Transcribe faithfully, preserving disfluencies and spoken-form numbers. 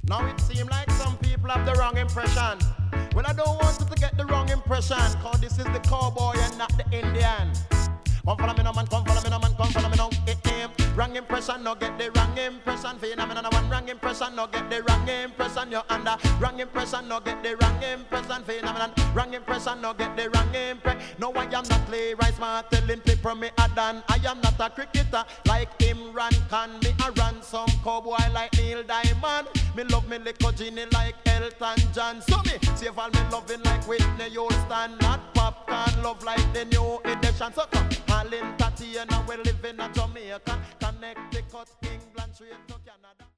Now it seems like some people have the wrong impression. Well, I don't want you to get the wrong impression, cause this is the cowboy and not the Indian. Come follow me now, man, come follow me now, man, come follow me now. Eh, eh. Wrong impression, no get the wrong impression. Phenomenon one wrong impression, no get the wrong impression. You're under wrong impression, no get the wrong impression. Phenomenon wrong impression, no get the wrong impression. No, I am not playwright, smart telling people me a dan. I am not a cricketer like Imran Khan. Me a ransom cowboy like Neil Diamond. Me love me little Ginny like Elton John. So me save all me loving like Whitney Houston. Not popcorn, love like the new edition. So come, Colin Tatiana, we live in a Jamaica, Connecticut, England, straight to Canada.